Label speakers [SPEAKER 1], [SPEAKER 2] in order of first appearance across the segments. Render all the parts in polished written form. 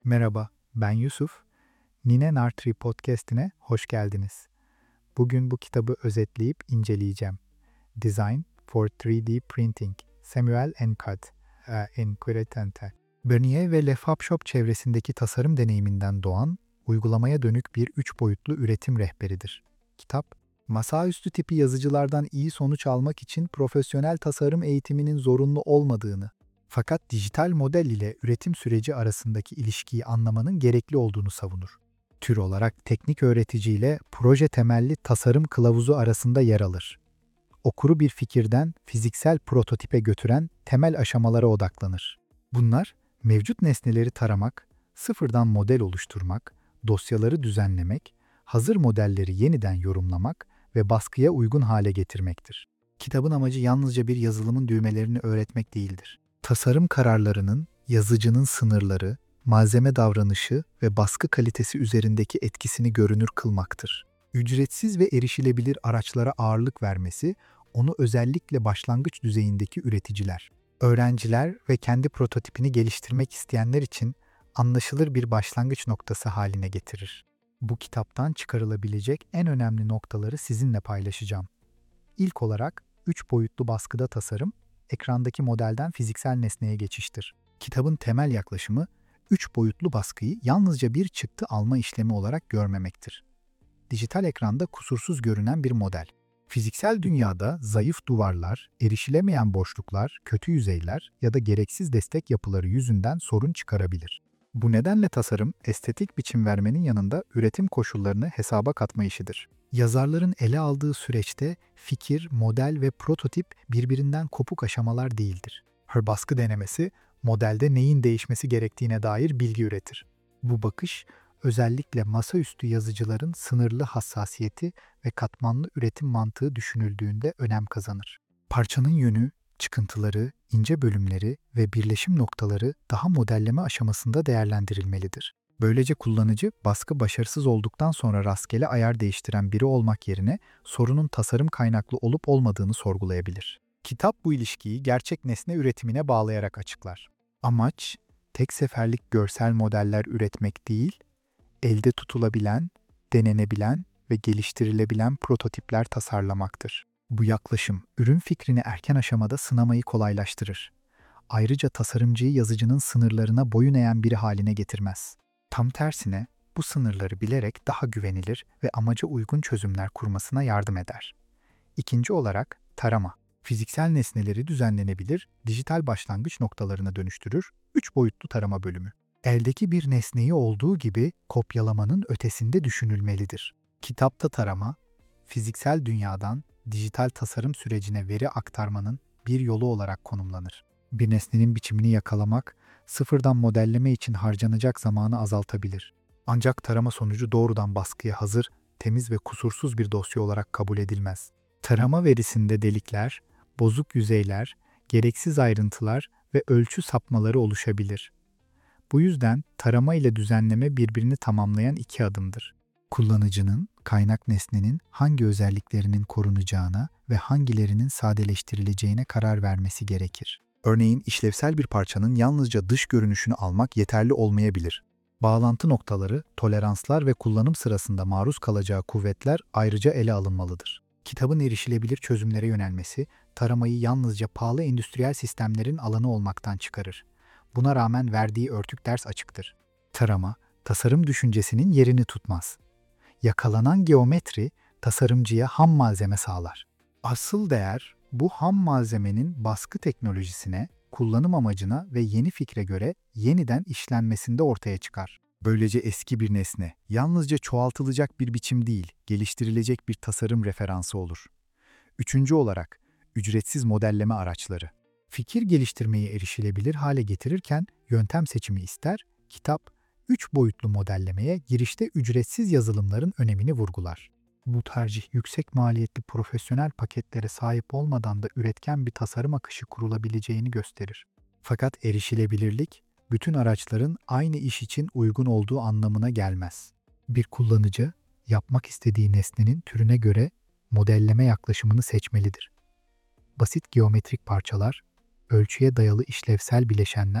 [SPEAKER 1] Merhaba, ben Yusuf. Nine Nartri Podcast'ine hoş geldiniz. Bugün bu kitabı özetleyip inceleyeceğim. Design for 3D Printing, Samuel Encart, Inquiritante. Bernier ve Lefap Shop çevresindeki tasarım deneyiminden doğan, uygulamaya dönük bir 3 boyutlu üretim rehberidir. Kitap, masaüstü tipi yazıcılardan iyi sonuç almak için profesyonel tasarım eğitiminin zorunlu olmadığını, fakat dijital model ile üretim süreci arasındaki ilişkiyi anlamanın gerekli olduğunu savunur. Tür olarak teknik öğretici ile proje temelli tasarım kılavuzu arasında yer alır. Okuru bir fikirden fiziksel prototipe götüren temel aşamalara odaklanır. Bunlar, mevcut nesneleri taramak, sıfırdan model oluşturmak, dosyaları düzenlemek, hazır modelleri yeniden yorumlamak ve baskıya uygun hale getirmektir. Kitabın amacı yalnızca bir yazılımın düğmelerini öğretmek değildir. Tasarım kararlarının, yazıcının sınırları, malzeme davranışı ve baskı kalitesi üzerindeki etkisini görünür kılmaktır. Ücretsiz ve erişilebilir araçlara ağırlık vermesi, onu özellikle başlangıç düzeyindeki üreticiler, öğrenciler ve kendi prototipini geliştirmek isteyenler için anlaşılır bir başlangıç noktası haline getirir. Bu kitaptan çıkarılabilecek en önemli noktaları sizinle paylaşacağım. İlk olarak 3 boyutlu baskıda tasarım, ekrandaki modelden fiziksel nesneye geçiştir. Kitabın temel yaklaşımı, 3 boyutlu baskıyı yalnızca bir çıktı alma işlemi olarak görmemektir. Dijital ekranda kusursuz görünen bir model. Fiziksel dünyada zayıf duvarlar, erişilemeyen boşluklar, kötü yüzeyler ya da gereksiz destek yapıları yüzünden sorun çıkarabilir. Bu nedenle tasarım, estetik biçim vermenin yanında üretim koşullarını hesaba katma işidir. Yazarların ele aldığı süreçte fikir, model ve prototip birbirinden kopuk aşamalar değildir. Her baskı denemesi, modelde neyin değişmesi gerektiğine dair bilgi üretir. Bu bakış, özellikle masaüstü yazıcıların sınırlı hassasiyeti ve katmanlı üretim mantığı düşünüldüğünde önem kazanır. Parçanın yönü, çıkıntıları, ince bölümleri ve birleşim noktaları daha modelleme aşamasında değerlendirilmelidir. Böylece kullanıcı, baskı başarısız olduktan sonra rastgele ayar değiştiren biri olmak yerine sorunun tasarım kaynaklı olup olmadığını sorgulayabilir. Kitap bu ilişkiyi gerçek nesne üretimine bağlayarak açıklar. Amaç, tek seferlik görsel modeller üretmek değil, elde tutulabilen, denenebilen ve geliştirilebilen prototipler tasarlamaktır. Bu yaklaşım, ürün fikrini erken aşamada sınamayı kolaylaştırır. Ayrıca tasarımcıyı yazıcının sınırlarına boyun eğen biri haline getirmez. Tam tersine, bu sınırları bilerek daha güvenilir ve amaca uygun çözümler kurmasına yardım eder. İkinci olarak, tarama. Fiziksel nesneleri düzenlenebilir, dijital başlangıç noktalarına dönüştürür, 3 boyutlu tarama bölümü. Eldeki bir nesneyi olduğu gibi kopyalamanın ötesinde düşünülmelidir. Kitapta tarama, fiziksel dünyadan dijital tasarım sürecine veri aktarmanın bir yolu olarak konumlanır. Bir nesnenin biçimini yakalamak, sıfırdan modelleme için harcanacak zamanı azaltabilir. Ancak tarama sonucu doğrudan baskıya hazır, temiz ve kusursuz bir dosya olarak kabul edilmez. Tarama verisinde delikler, bozuk yüzeyler, gereksiz ayrıntılar ve ölçü sapmaları oluşabilir. Bu yüzden tarama ile düzenleme birbirini tamamlayan iki adımdır. Kullanıcının, kaynak nesnenin hangi özelliklerinin korunacağına ve hangilerinin sadeleştirileceğine karar vermesi gerekir. Örneğin işlevsel bir parçanın yalnızca dış görünüşünü almak yeterli olmayabilir. Bağlantı noktaları, toleranslar ve kullanım sırasında maruz kalacağı kuvvetler ayrıca ele alınmalıdır. Kitabın erişilebilir çözümlere yönelmesi, taramayı yalnızca pahalı endüstriyel sistemlerin alanı olmaktan çıkarır. Buna rağmen verdiği örtük ders açıktır. Tarama, tasarım düşüncesinin yerini tutmaz. Yakalanan geometri, tasarımcıya ham malzeme sağlar. Asıl değer, bu ham malzemenin baskı teknolojisine, kullanım amacına ve yeni fikre göre yeniden işlenmesinde ortaya çıkar. Böylece eski bir nesne, yalnızca çoğaltılacak bir biçim değil, geliştirilecek bir tasarım referansı olur. Üçüncü olarak, ücretsiz modelleme araçları. Fikir geliştirmeyi erişilebilir hale getirirken yöntem seçimi ister, kitap, 3 boyutlu modellemeye girişte ücretsiz yazılımların önemini vurgular. Bu tercih yüksek maliyetli profesyonel paketlere sahip olmadan da üretken bir tasarım akışı kurulabileceğini gösterir. Fakat erişilebilirlik, bütün araçların aynı iş için uygun olduğu anlamına gelmez. Bir kullanıcı, yapmak istediği nesnenin türüne göre modelleme yaklaşımını seçmelidir. Basit geometrik parçalar, ölçüye dayalı işlevsel bileşenler,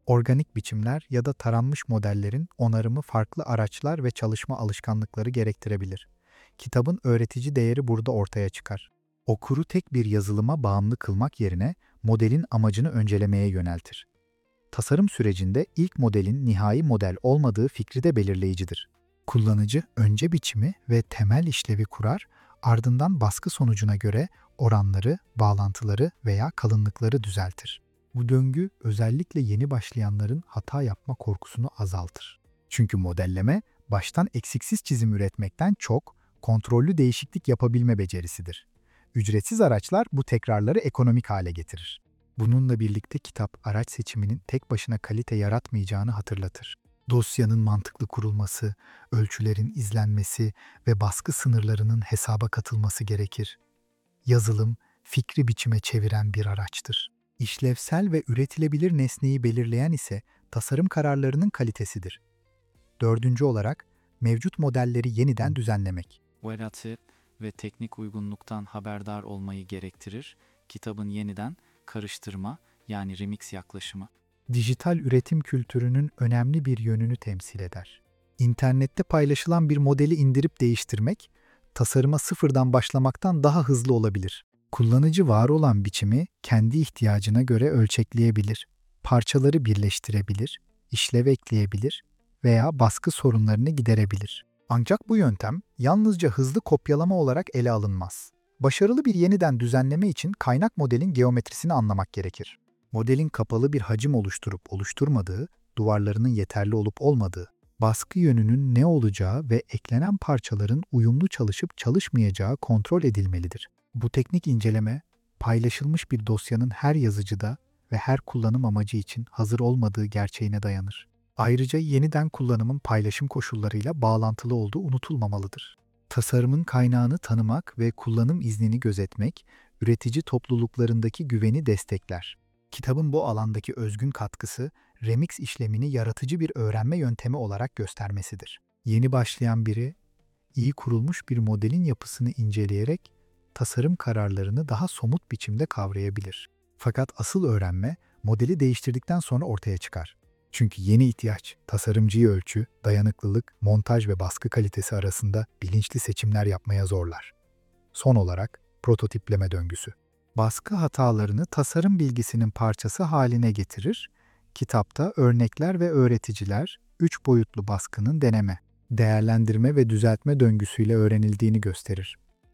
[SPEAKER 1] Organik biçimler ya da taranmış modellerin onarımı farklı araçlar ve çalışma alışkanlıkları gerektirebilir. Kitabın öğretici değeri burada ortaya çıkar. Okuru tek bir yazılıma bağımlı kılmak yerine modelin amacını öncelemeye yöneltir. Tasarım sürecinde ilk modelin nihai model olmadığı fikri de belirleyicidir. Kullanıcı önce biçimi ve temel işlevi kurar, ardından baskı sonucuna göre oranları, bağlantıları veya kalınlıkları düzeltir. Bu döngü özellikle yeni başlayanların hata yapma korkusunu azaltır. Çünkü modelleme baştan eksiksiz çizim üretmekten çok kontrollü değişiklik yapabilme becerisidir. Ücretsiz araçlar bu tekrarları ekonomik hale getirir. Bununla birlikte kitap araç seçiminin tek başına kalite yaratmayacağını hatırlatır. Dosyanın mantıklı kurulması, ölçülerin izlenmesi ve baskı sınırlarının hesaba katılması gerekir. Yazılım, fikri biçime çeviren bir araçtır. İşlevsel ve üretilebilir nesneyi belirleyen ise tasarım kararlarının kalitesidir. Dördüncü olarak, mevcut modelleri yeniden düzenlemek.
[SPEAKER 2] Veratı ve teknik uygunluktan haberdar olmayı gerektirir. Kitabın yeniden karıştırma yani remix yaklaşımı.
[SPEAKER 1] Dijital üretim kültürünün önemli bir yönünü temsil eder. İnternette paylaşılan bir modeli indirip değiştirmek, tasarıma sıfırdan başlamaktan daha hızlı olabilir. Kullanıcı var olan biçimi kendi ihtiyacına göre ölçekleyebilir, parçaları birleştirebilir, işlev ekleyebilir veya baskı sorunlarını giderebilir. Ancak bu yöntem yalnızca hızlı kopyalama olarak ele alınmaz. Başarılı bir yeniden düzenleme için kaynak modelin geometrisini anlamak gerekir. Modelin kapalı bir hacim oluşturup oluşturmadığı, duvarlarının yeterli olup olmadığı, baskı yönünün ne olacağı ve eklenen parçaların uyumlu çalışıp çalışmayacağı kontrol edilmelidir. Bu teknik inceleme, paylaşılmış bir dosyanın her yazıcıda ve her kullanım amacı için hazır olmadığı gerçeğine dayanır. Ayrıca yeniden kullanımın paylaşım koşullarıyla bağlantılı olduğu unutulmamalıdır. Tasarımın kaynağını tanımak ve kullanım iznini gözetmek, üretici topluluklarındaki güveni destekler. Kitabın bu alandaki özgün katkısı, remix işlemini yaratıcı bir öğrenme yöntemi olarak göstermesidir. Yeni başlayan biri, iyi kurulmuş bir modelin yapısını inceleyerek tasarım kararlarını daha somut biçimde kavrayabilir. Fakat asıl öğrenme, modeli değiştirdikten sonra ortaya çıkar. Çünkü yeni ihtiyaç, tasarımcıyı ölçü, dayanıklılık, montaj ve baskı kalitesi arasında bilinçli seçimler yapmaya zorlar. Son olarak, prototipleme döngüsü. Baskı hatalarını tasarım bilgisinin parçası haline getirir. Kitapta örnekler ve öğreticiler, 3 boyutlu baskının deneme, değerlendirme ve düzeltme döngüsüyle öğrenildiğini gösterir.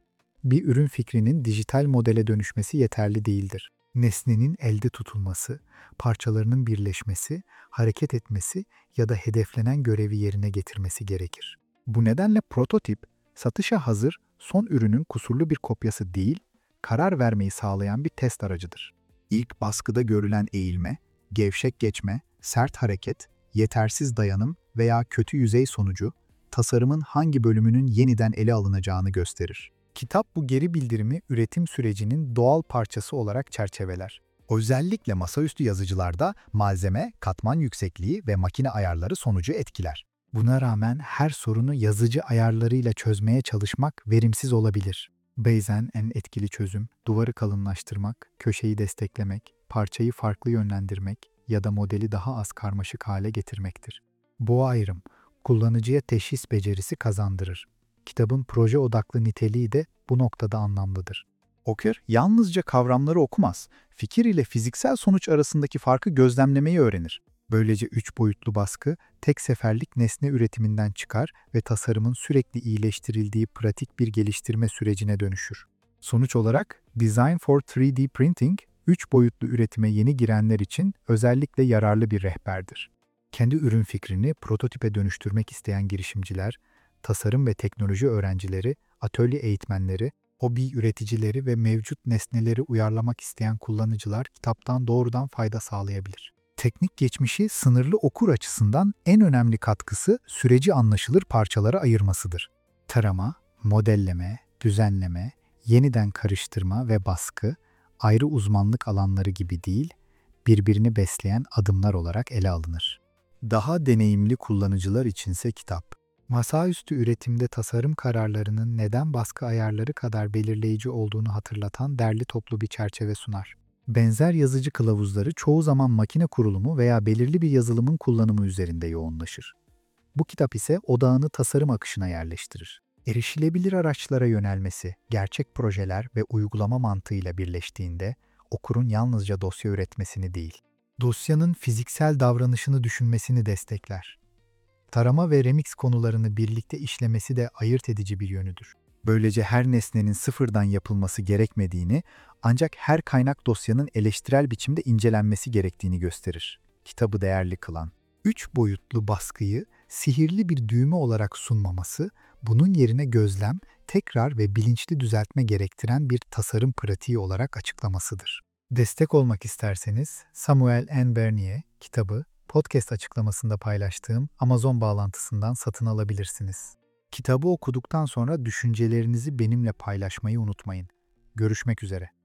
[SPEAKER 1] Bir ürün fikrinin dijital modele dönüşmesi yeterli değildir. Nesnenin elde tutulması, parçalarının birleşmesi, hareket etmesi ya da hedeflenen görevi yerine getirmesi gerekir. Bu nedenle prototip, satışa hazır son ürünün kusurlu bir kopyası değil, karar vermeyi sağlayan bir test aracıdır. İlk baskıda görülen eğilme, gevşek geçme, sert hareket, yetersiz dayanım veya kötü yüzey sonucu, tasarımın hangi bölümünün yeniden ele alınacağını gösterir. Kitap bu geri bildirimi üretim sürecinin doğal parçası olarak çerçeveler. Özellikle masaüstü yazıcılarda malzeme, katman yüksekliği ve makine ayarları sonucu etkiler. Buna rağmen her sorunu yazıcı ayarlarıyla çözmeye çalışmak verimsiz olabilir. Bazen en etkili çözüm, duvarı kalınlaştırmak, köşeyi desteklemek, parçayı farklı yönlendirmek ya da modeli daha az karmaşık hale getirmektir. Bu ayrım, kullanıcıya teşhis becerisi kazandırır. Kitabın proje odaklı niteliği de bu noktada anlamlıdır. Okur, yalnızca kavramları okumaz, fikir ile fiziksel sonuç arasındaki farkı gözlemlemeyi öğrenir. Böylece 3 boyutlu baskı, tek seferlik nesne üretiminden çıkar ve tasarımın sürekli iyileştirildiği pratik bir geliştirme sürecine dönüşür. Sonuç olarak, Design for 3D Printing, 3 boyutlu üretime yeni girenler için özellikle yararlı bir rehberdir. Kendi ürün fikrini prototipe dönüştürmek isteyen girişimciler, tasarım ve teknoloji öğrencileri, atölye eğitmenleri, hobi üreticileri ve mevcut nesneleri uyarlamak isteyen kullanıcılar kitaptan doğrudan fayda sağlayabilir. Teknik geçmişi sınırlı okur açısından en önemli katkısı süreci anlaşılır parçalara ayırmasıdır. Tarama, modelleme, düzenleme, yeniden karıştırma ve baskı ayrı uzmanlık alanları gibi değil, birbirini besleyen adımlar olarak ele alınır. Daha deneyimli kullanıcılar içinse kitap, masaüstü üretimde tasarım kararlarının neden baskı ayarları kadar belirleyici olduğunu hatırlatan derli toplu bir çerçeve sunar. Benzer yazıcı kılavuzları çoğu zaman makine kurulumu veya belirli bir yazılımın kullanımı üzerinde yoğunlaşır. Bu kitap ise odağını tasarım akışına yerleştirir. Erişilebilir araçlara yönelmesi, gerçek projeler ve uygulama mantığıyla birleştiğinde okurun yalnızca dosya üretmesini değil, dosyanın fiziksel davranışını düşünmesini destekler. Tarama ve remix konularını birlikte işlemesi de ayırt edici bir yönüdür. Böylece her nesnenin sıfırdan yapılması gerekmediğini, ancak her kaynak dosyanın eleştirel biçimde incelenmesi gerektiğini gösterir. Kitabı değerli kılan, üç boyutlu baskıyı sihirli bir düğme olarak sunmaması, bunun yerine gözlem, tekrar ve bilinçli düzeltme gerektiren bir tasarım pratiği olarak açıklamasıdır. Destek olmak isterseniz Samuel N. Bernier kitabı podcast açıklamasında paylaştığım Amazon bağlantısından satın alabilirsiniz. Kitabı okuduktan sonra düşüncelerinizi benimle paylaşmayı unutmayın. Görüşmek üzere.